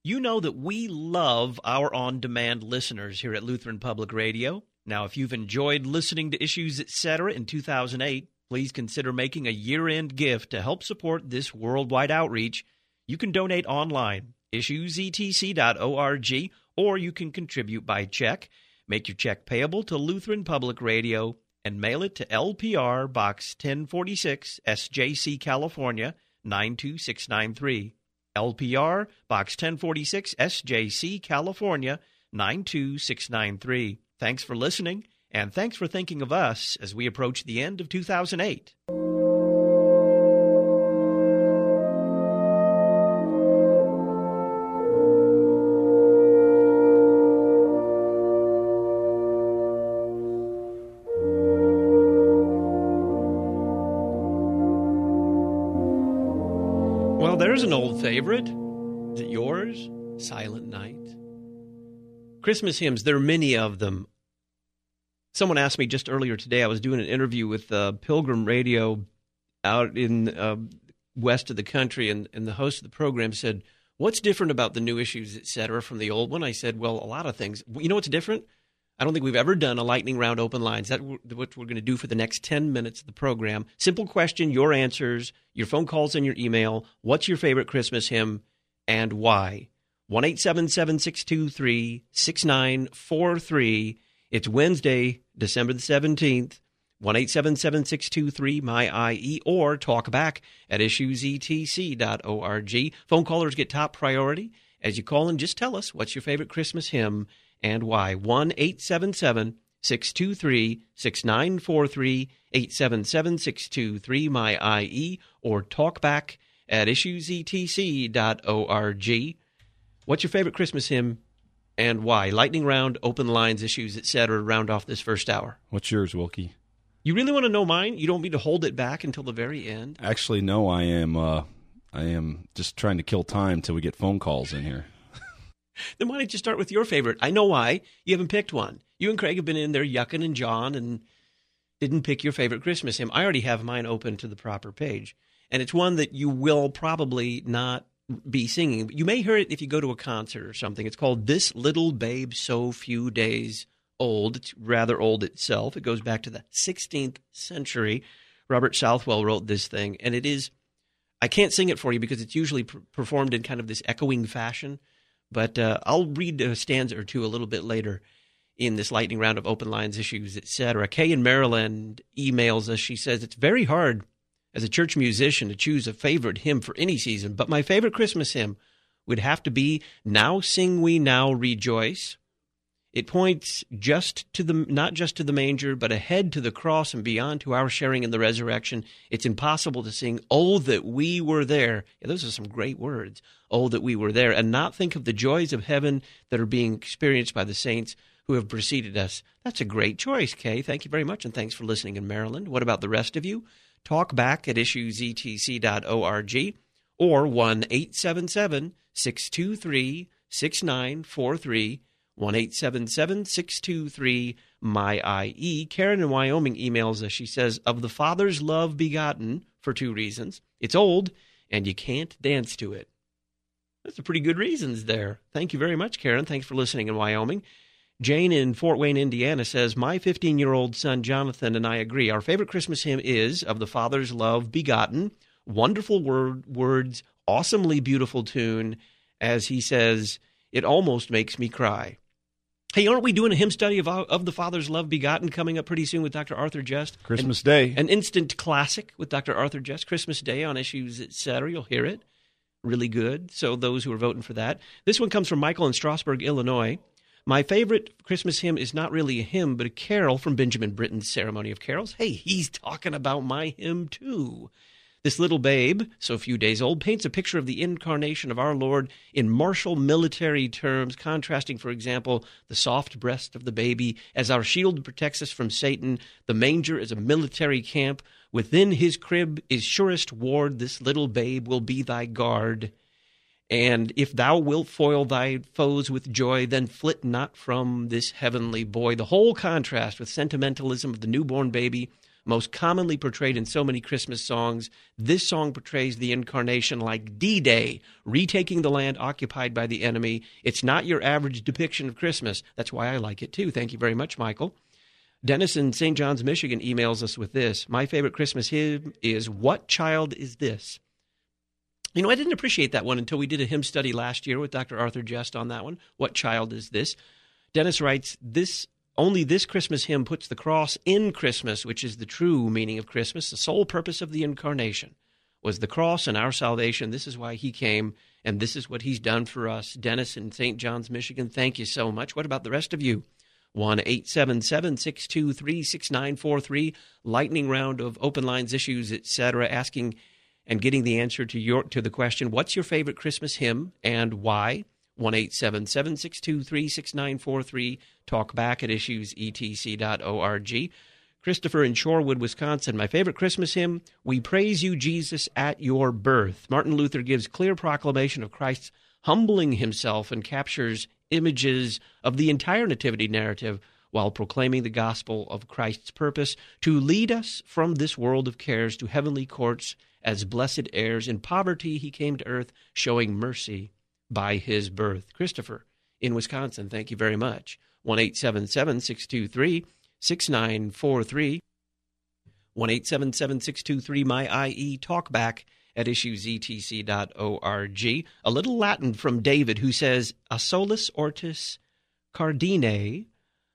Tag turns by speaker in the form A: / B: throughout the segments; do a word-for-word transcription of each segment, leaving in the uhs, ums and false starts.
A: You know that we love our on-demand listeners here at Lutheran Public Radio. Now, if you've enjoyed listening to Issues Etc. in two thousand eight, please consider making a year-end gift to help support this worldwide outreach. You can donate online, issues e t c dot org, or you can contribute by check. Make your check payable to Lutheran Public Radio and mail it to L P R Box ten forty-six, S J C, California, nine two six nine three. L P R Box ten forty-six, S J C, California, nine two six nine three. Thanks for listening, and thanks for thinking of us as we approach the end of two thousand eight. Well, there's an old favorite. Is it yours? Silent Night. Christmas hymns, there are many of them. Someone asked me just earlier today, I was doing an interview with uh, Pilgrim Radio out in uh, west of the country, and, and the host of the program said, what's different about the new Issues, et cetera, from the old one? I said, well, a lot of things. You know what's different? I don't think we've ever done a lightning round open lines. That's what we're going to do for the next ten minutes of the program. Simple question, your answers, your phone calls and your email. What's your favorite Christmas hymn and why? one eight seven seven, six two three, six nine four three. It's Wednesday, December the seventeenth. one eight seven seven, six two three, M Y I E or talk back at issues e t c dot org. Phone callers get top priority. As you call in, just tell us what's your favorite Christmas hymn and why. one eight seven seven, six two three, six nine four three, eight seven seven, six two three, M Y I E or talk back at issues e t c dot org. What's your favorite Christmas hymn and why? Lightning round, open lines, issues, et cetera. Round off this first hour.
B: What's yours, Wilkie?
A: You really want to know mine? You don't want me to hold it back until the very end?
B: Actually, no. I am. Uh, I am just trying to kill time till we get phone calls in here.
A: Then why don't you start with your favorite? I know why. You haven't picked one. You and Craig have been in there yucking and jawing and didn't pick your favorite Christmas hymn. I already have mine open to the proper page, and it's one that you will probably not be singing. You may hear it if you go to a concert or something. It's called This Little Babe So Few Days Old. It's rather old itself. It goes back to the sixteenth century. Robert Southwell wrote this thing, and it is, I can't sing it for you because it's usually pr- performed in kind of this echoing fashion, but uh, I'll read a stanza or two a little bit later in this lightning round of open lines, issues, et cetera. Kay in Maryland emails us. She says, it's very hard as a church musician to choose a favorite hymn for any season, but my favorite Christmas hymn would have to be Now Sing We Now Rejoice. It points just to the not just to the manger, but ahead to the cross and beyond to our sharing in the resurrection. It's impossible to sing, Oh, that we were there. Yeah, those are some great words. Oh, that we were there, and not think of the joys of heaven that are being experienced by the saints who have preceded us. That's a great choice, Kay. Thank you very much, and thanks for listening in Maryland. What about the rest of you? Talk back at issues e t c dot org or one eight seven seven, six two three, six nine four three, one eight seven seven, six two three, M Y I E. Karen in Wyoming emails us. She says, of the Father's love begotten, for two reasons. It's old, and you can't dance to it. That's a pretty good reasons there. Thank you very much, Karen. Thanks for listening in Wyoming. Jane in Fort Wayne, Indiana says, my fifteen-year-old son Jonathan and I agree. Our favorite Christmas hymn is Of the Father's Love Begotten. Wonderful word, words, awesomely beautiful tune. As he says, it almost makes me cry. Hey, aren't we doing a hymn study of, of the Father's Love Begotten coming up pretty soon with Doctor Arthur Just?
B: Christmas
A: an,
B: Day.
A: An instant classic with Doctor Arthur Just. Christmas Day on Issues, et cetera. You'll hear it. Really good. So those who are voting for that. This one comes from Michael in Strasburg, Illinois. My favorite Christmas hymn is not really a hymn, but a carol from Benjamin Britten's Ceremony of Carols. Hey, he's talking about my hymn too. This little babe, so few days old, paints a picture of the incarnation of our Lord in martial military terms, contrasting, for example, the soft breast of the baby as our shield protects us from Satan. The manger is a military camp. Within his crib is surest ward. This little babe will be thy guard. And if thou wilt foil thy foes with joy, then flit not from this heavenly boy. The whole contrast with sentimentalism of the newborn baby, most commonly portrayed in so many Christmas songs. This song portrays the incarnation like D-Day, retaking the land occupied by the enemy. It's not your average depiction of Christmas. That's why I like it, too. Thank you very much, Michael. Dennis in Saint John's, Michigan, emails us with this. My favorite Christmas hymn is What Child Is This? You know, I didn't appreciate that one until we did a hymn study last year with Doctor Arthur Jest on that one. What child is this? Dennis writes, this only this Christmas hymn puts the cross in Christmas, which is the true meaning of Christmas. The sole purpose of the incarnation was the cross and our salvation. This is why he came, and this is what he's done for us. Dennis in Saint John's, Michigan, thank you so much. What about the rest of you? one eight seven seven, six two three, six nine four three, lightning round of open lines, issues, et cetera, asking and getting the answer to your to the question, what's your favorite Christmas hymn and why? one eight seven seven, six two three, six nine four three. Talk back at issues e t c dot org. Christopher in Shorewood, Wisconsin. My favorite Christmas hymn, We Praise You, Jesus, at Your Birth. Martin Luther gives clear proclamation of Christ's humbling himself and captures images of the entire nativity narrative while proclaiming the gospel of Christ's purpose to lead us from this world of cares to heavenly courts as blessed heirs. In poverty he came to earth, showing mercy by his birth. Christopher in Wisconsin, thank you very much. one eight seven seven, six two three, six nine four three. one eight seven seven, six two three, M Y I E. Talk back at issues e t c dot org. A little Latin from David, who says, A solus ortis cardine.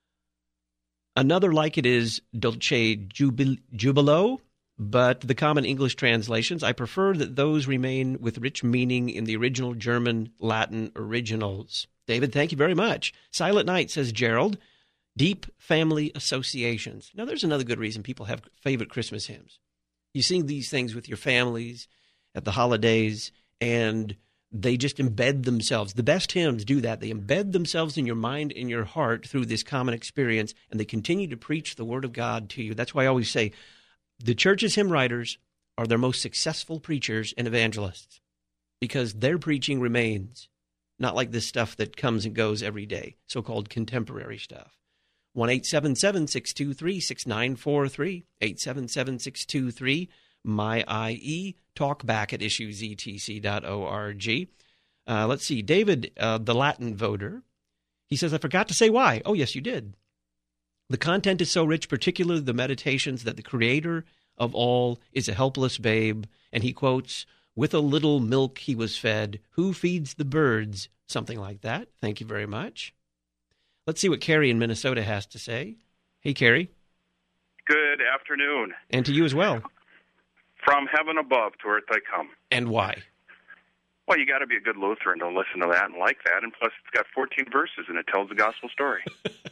A: Another like it is Dulce jubil- Jubilo, but the common English translations, I prefer that those remain with rich meaning in the original German Latin originals. David, thank you very much. Silent Night, says Gerald, deep family associations. Now, there's another good reason people have favorite Christmas hymns. You sing these things with your families at the holidays, and they just embed themselves. The best hymns do that. They embed themselves in your mind and your heart through this common experience, and they continue to preach the Word of God to you. That's why I always say the church's hymn writers are their most successful preachers and evangelists because their preaching remains, not like this stuff that comes and goes every day, so-called contemporary stuff. one eight seven seven, six two three, six nine four three, eight seven seven, six two three, M Y I E. Talk back at issues e t c dot org. Uh, let's see. David, uh, the Latin voter, he says, I forgot to say why. Oh, yes, you did. The content is so rich, particularly the meditations, that the creator of all is a helpless babe. And he quotes, with a little milk he was fed. Who feeds the birds? Something like that. Thank you very much. Let's see what Carrie in Minnesota has to say. Hey, Carrie.
C: Good afternoon.
A: And to you as well.
C: From heaven above to earth I come.
A: And why?
C: Well, you got to be a good Lutheran to listen to that and like that. And plus, it's got fourteen verses and it tells the gospel story.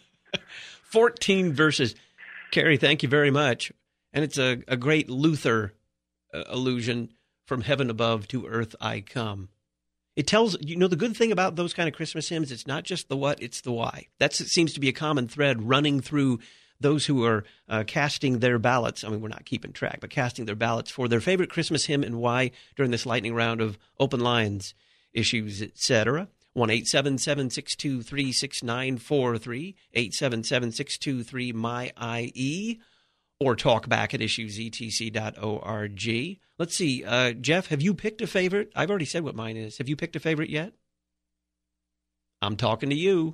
A: fourteen verses. Carrie, thank you very much. And it's a, a great Luther uh, allusion, from heaven above to earth I come. It tells, you know, the good thing about those kind of Christmas hymns, it's not just the what, it's the why. That's, it seems to be a common thread running through those who are uh, casting their ballots. I mean, we're not keeping track, but casting their ballots for their favorite Christmas hymn and why during this lightning round of open lines, issues, et cetera. one eight seven seven, six two three, six nine four three, eight seven seven, six two three, M Y I E, or talk back at issues e t c dot org. Let's see. Uh, Jeff, have you picked a favorite? I've already said what mine is. Have you picked a favorite yet? I'm talking to you.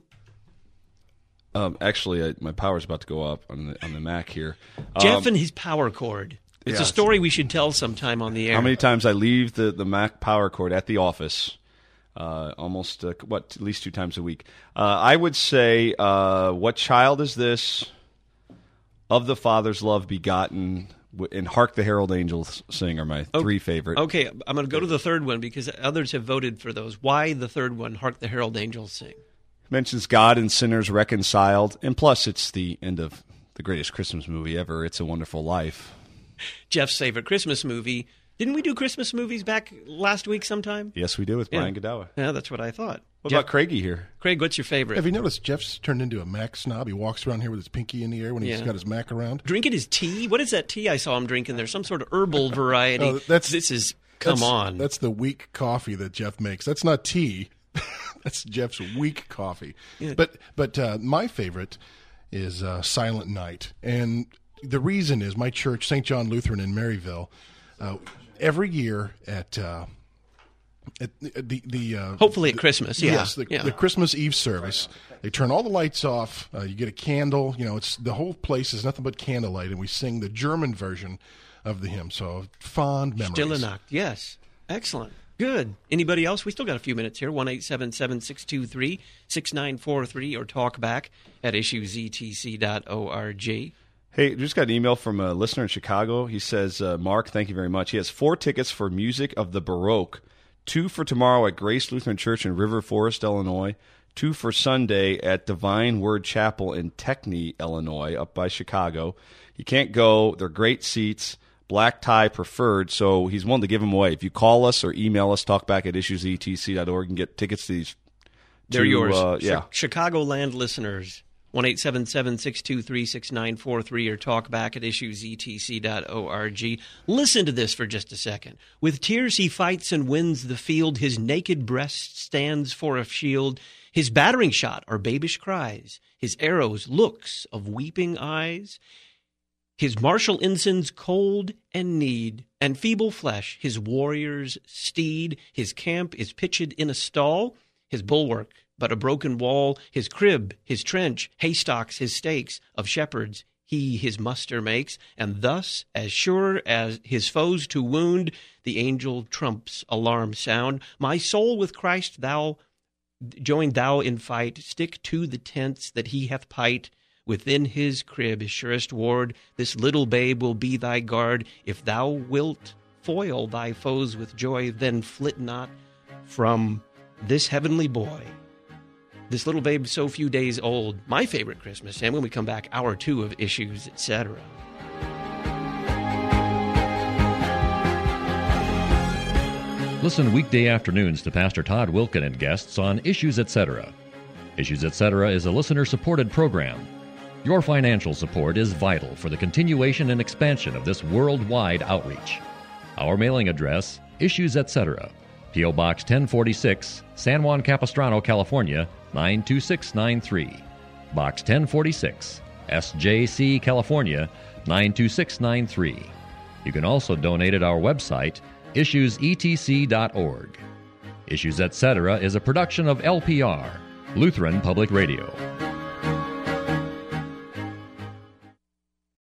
B: Um, actually, I, my power's about to go up on the on the Mac here.
A: Jeff
B: um,
A: and his power cord. It's
B: yes.
A: a story we should tell sometime on the air.
B: How many times I leave the, the Mac power cord at the office? Uh, almost, uh, what, at least two times a week. Uh, I would say, uh, what child is this? Of the Father's love begotten, and Hark the Herald Angels Sing are my
A: oh,
B: three favorite.
A: Okay, I'm going to go to the third one because others have voted for those. Why the third one, Hark the Herald Angels Sing?
B: Mentions God and sinners reconciled, and plus it's the end of the greatest Christmas movie ever, It's a Wonderful Life.
A: Jeff's favorite Christmas movie. Didn't we do Christmas movies back last week sometime?
B: Yes, we do, with Brian
A: yeah.
B: Godawa.
A: Yeah, that's what I thought.
B: What
A: Jeff,
B: about Craigie here?
A: Craig, what's your favorite?
D: Have you noticed Jeff's turned into a Mac snob? He walks around here with his pinky in the air when he's
A: Yeah.
D: got his Mac around.
A: Drinking his tea? What is that tea I saw him drinking there? Some sort of herbal variety.
D: Oh, that's-
A: this is, come
D: that's,
A: on.
D: That's the weak coffee that Jeff makes. That's not tea. That's Jeff's weak coffee.
A: Yeah.
D: But but uh, my favorite is uh, Silent Night. And the reason is my church, Saint John Lutheran in Maryville, uh, every year at uh, at the the uh,
A: hopefully at Christmas, yeah,
D: yes, the,
A: yeah.
D: the Christmas Eve service, they turn all the lights off. Uh, you get a candle. You know, it's the whole place is nothing but candlelight, and we sing the German version of the hymn. So fond memories.
A: Stille Nacht, yes, excellent. Good. Anybody else? We still got a few minutes here. one eight seven seven, six two three, six nine four three or talk back at issues e t c dot org.
B: Hey, just got an email from a listener in Chicago. He says, uh, Mark, thank you very much. He has four tickets for Music of the Baroque, two for tomorrow at Grace Lutheran Church in River Forest, Illinois, two for Sunday at Divine Word Chapel in Techney, Illinois, up by Chicago. You can't go. They're great seats. Black tie preferred, so he's willing to give them away. If you call us or email us, talkback at issues e t c dot org and get tickets to these.
A: They're
B: to,
A: yours.
B: Uh, yeah.
A: Ch- Chicagoland listeners, one eight seven seven, six two three, six nine four three or talkback at issues e t c dot org. Listen to this for just a second. With tears he fights and wins the field. His naked breast stands for a shield. His battering shot are babish cries. His arrows looks of weeping eyes. His martial ensigns cold and need, and feeble flesh, his warrior's steed. His camp is pitched in a stall, his bulwark but a broken wall. His crib, his trench, haystocks, his stakes, of shepherds he his muster makes. And thus, as sure as his foes to wound, the angel trumps alarm sound. My soul with Christ thou, join thou in fight, stick to the tents that he hath pight. Within his crib, his surest ward, this little babe will be thy guard. If thou wilt foil thy foes with joy, then flit not from this heavenly boy. This little babe so few days old, my favorite Christmas. And when we come back, hour two of Issues, et cetera.
E: Listen weekday afternoons to Pastor Todd Wilken and guests on Issues, et cetera. Issues, et cetera is a listener-supported program. Your financial support is vital for the continuation and expansion of this worldwide outreach. Our mailing address, Issues, et cetera. P O. Box ten forty-six, San Juan Capistrano, California, nine two six nine three. Box ten forty-six, S J C, California, nine two six nine three. You can also donate at our website, issues e t c dot org. Issues, et cetera is a production of L P R, Lutheran Public Radio.